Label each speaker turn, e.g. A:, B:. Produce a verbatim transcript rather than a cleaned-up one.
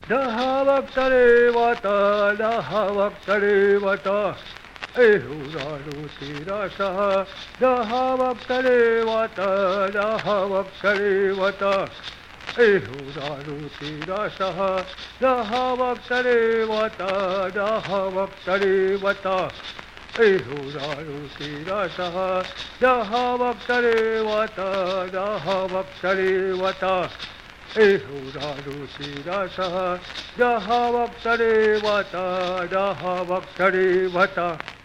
A: Dahavaktarevata, Dahavaktarevata, Ehurarusirasaha, Dahavaktarevata, Dahavaktarevata, Ehurarusirasaha, Dahavaktarevata, Dahavaktarevata, Ehurarusirasaha, Dahavaktarevata, Dahavaktarevata, Ehurarusirasaha, Dahavaktarevata, Dahavaktarevata.